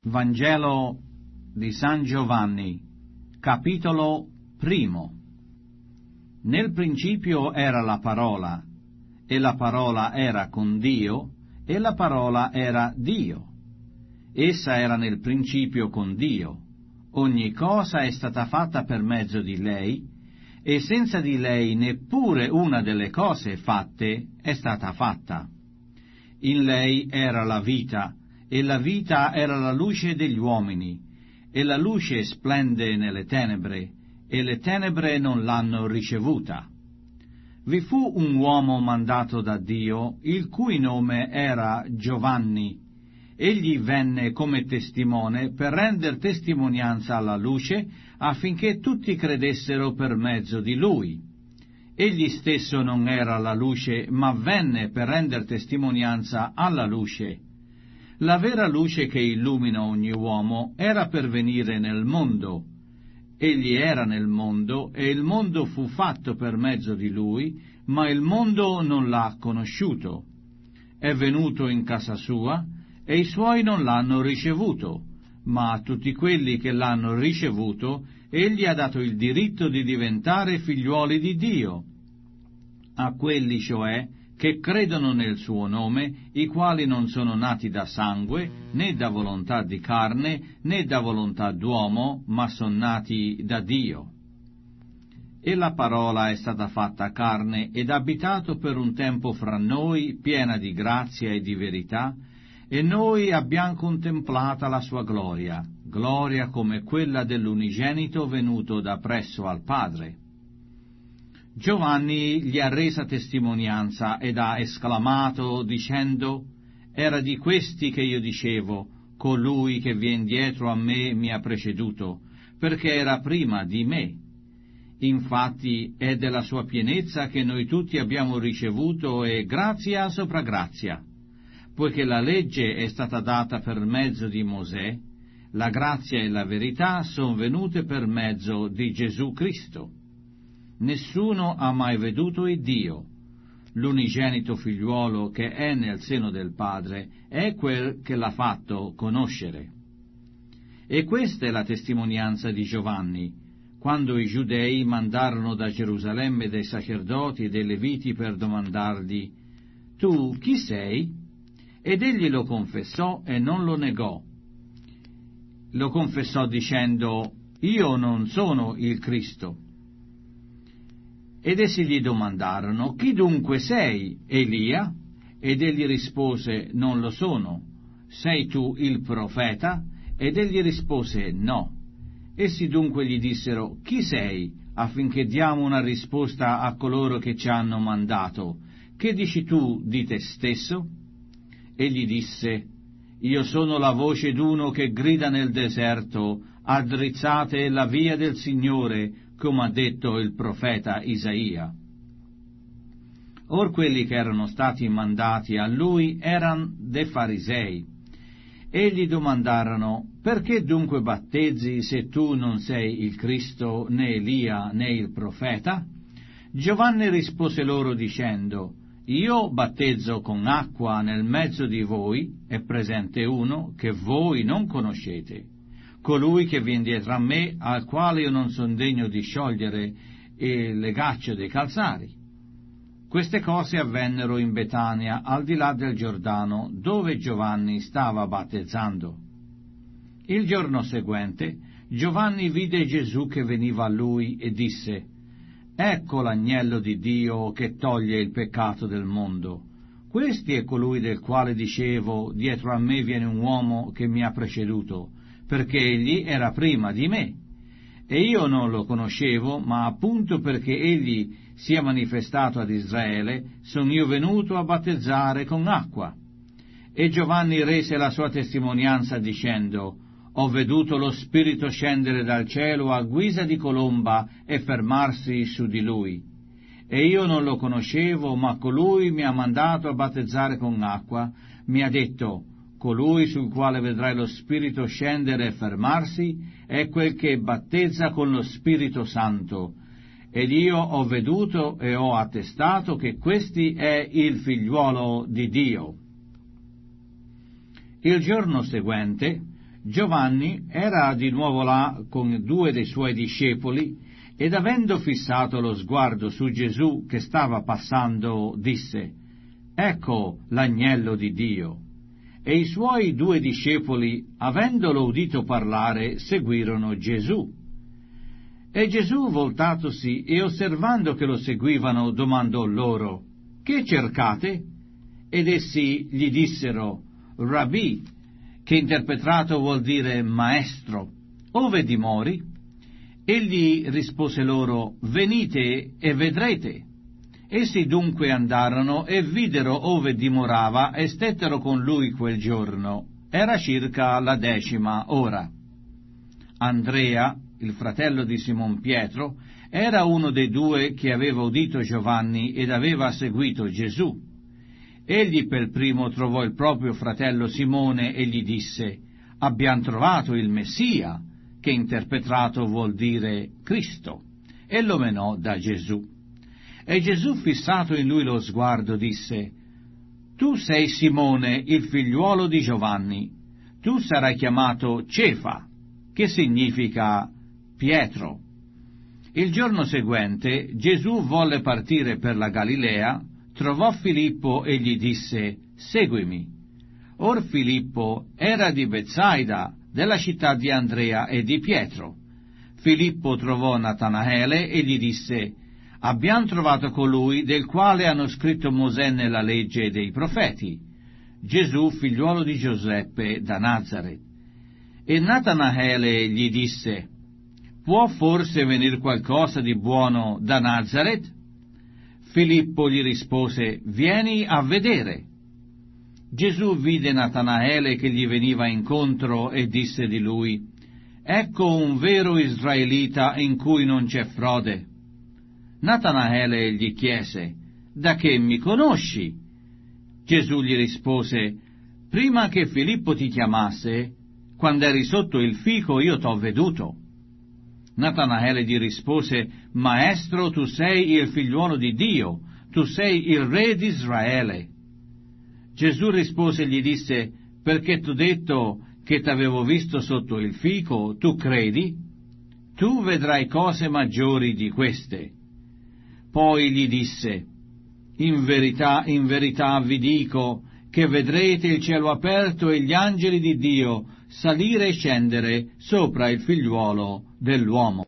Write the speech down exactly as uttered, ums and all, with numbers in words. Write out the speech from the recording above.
Vangelo di San Giovanni, capitolo primo. Nel principio era la parola, e la parola era con Dio, e la parola era Dio. Essa era nel principio con Dio. Ogni cosa è stata fatta per mezzo di lei, e senza di lei neppure una delle cose fatte è stata fatta. In lei era la vita, e la vita era la luce degli uomini, e la luce splende nelle tenebre, e le tenebre non l'hanno ricevuta. Vi fu un uomo mandato da Dio, il cui nome era Giovanni. Egli venne come testimone per render testimonianza alla luce, affinché tutti credessero per mezzo di lui. Egli stesso non era la luce, ma venne per render testimonianza alla luce. La vera luce che illumina ogni uomo era per venire nel mondo. Egli era nel mondo, e il mondo fu fatto per mezzo di lui, ma il mondo non l'ha conosciuto. È venuto in casa sua, e i suoi non l'hanno ricevuto, ma a tutti quelli che l'hanno ricevuto, egli ha dato il diritto di diventare figliuoli di Dio, a quelli cioè che credono nel suo nome, i quali non sono nati da sangue, né da volontà di carne, né da volontà d'uomo, ma sono nati da Dio. E la parola è stata fatta carne ed ha abitato per un tempo fra noi, piena di grazia e di verità, e noi abbiamo contemplata la sua gloria, gloria come quella dell'unigenito venuto da presso al Padre. Giovanni gli ha resa testimonianza ed ha esclamato dicendo: «Era di questi che io dicevo, colui che vien dietro a me mi ha preceduto, perché era prima di me. Infatti è della sua pienezza che noi tutti abbiamo ricevuto e grazia sopra grazia. Poiché la legge è stata data per mezzo di Mosè, la grazia e la verità sono venute per mezzo di Gesù Cristo. Nessuno ha mai veduto il Dio. L'unigenito figliuolo che è nel seno del Padre è quel che l'ha fatto conoscere». E questa è la testimonianza di Giovanni, quando i giudei mandarono da Gerusalemme dei sacerdoti e dei leviti per domandargli: «Tu chi sei?» Ed egli lo confessò e non lo negò. Lo confessò dicendo: «Io non sono il Cristo». Ed essi gli domandarono: «Chi dunque sei, Elia?» Ed egli rispose: «Non lo sono». «Sei tu il profeta?» Ed egli rispose: «No». Essi dunque gli dissero: «Chi sei, affinché diamo una risposta a coloro che ci hanno mandato? Che dici tu di te stesso?» Egli disse: «Io sono la voce d'uno che grida nel deserto, addrizzate la via del Signore, come ha detto il profeta Isaia». Or quelli che erano stati mandati a lui erano dei farisei. E gli domandarono: «Perché dunque battezzi se tu non sei il Cristo, né Elia, né il profeta?» Giovanni rispose loro dicendo: «Io battezzo con acqua, nel mezzo di voi è presente uno che voi non conoscete, colui che viene dietro a me, al quale io non sono degno di sciogliere il legaccio dei calzari». Queste cose avvennero in Betania, al di là del Giordano, dove Giovanni stava battezzando. Il giorno seguente Giovanni vide Gesù che veniva a lui e disse: «Ecco l'agnello di Dio che toglie il peccato del mondo. Questi è colui del quale dicevo: dietro a me viene un uomo che mi ha preceduto, perché egli era prima di me. E io non lo conoscevo, ma appunto perché egli sia manifestato ad Israele, sono io venuto a battezzare con acqua». E Giovanni rese la sua testimonianza dicendo: «Ho veduto lo Spirito scendere dal cielo a guisa di colomba e fermarsi su di lui. E io non lo conoscevo, ma colui mi ha mandato a battezzare con acqua, mi ha detto: colui sul quale vedrai lo Spirito scendere e fermarsi è quel che battezza con lo Spirito Santo. Ed io ho veduto e ho attestato che questi è il figliuolo di Dio». Il giorno seguente Giovanni era di nuovo là con due dei suoi discepoli, ed avendo fissato lo sguardo su Gesù che stava passando, disse: «Ecco l'agnello di Dio». E i suoi due discepoli, avendolo udito parlare, seguirono Gesù. E Gesù, voltatosi e osservando che lo seguivano, domandò loro: «Che cercate?» Ed essi gli dissero: «Rabbì», che interpretato vuol dire maestro, «ove dimori?» Egli rispose loro: «Venite e vedrete». Essi dunque andarono e videro ove dimorava e stettero con lui quel giorno. Era circa la decima ora. Andrea, il fratello di Simon Pietro, era uno dei due che aveva udito Giovanni ed aveva seguito Gesù. Egli per primo trovò il proprio fratello Simone e gli disse: «Abbiamo trovato il Messia», che interpretato vuol dire Cristo, e lo menò da Gesù. E Gesù, fissato in lui lo sguardo, disse: «Tu sei Simone, il figliuolo di Giovanni. Tu sarai chiamato Cefa», che significa Pietro. Il giorno seguente Gesù volle partire per la Galilea, trovò Filippo e gli disse: «Seguimi». Or Filippo era di Betsaida, della città di Andrea e di Pietro. Filippo trovò Natanaele e gli disse: «Abbiamo trovato colui del quale hanno scritto Mosè nella legge e dei profeti, Gesù, figliuolo di Giuseppe da Nazaret». E Natanaele gli disse: «Può forse venir qualcosa di buono da Nazaret?» Filippo gli rispose: «Vieni a vedere». Gesù vide Natanaele che gli veniva incontro e disse di lui: «Ecco un vero israelita in cui non c'è frode». Natanaele gli chiese: «Da che mi conosci?» Gesù gli rispose: «Prima che Filippo ti chiamasse, quando eri sotto il fico, io t'ho veduto». Natanaele gli rispose: «Maestro, tu sei il figliuolo di Dio, tu sei il re di Israele». Gesù rispose e gli disse: «Perché t'ho detto che t'avevo visto sotto il fico, tu credi? Tu vedrai cose maggiori di queste». Poi gli disse: «In verità, in verità vi dico che vedrete il cielo aperto e gli angeli di Dio salire e scendere sopra il figliuolo dell'uomo».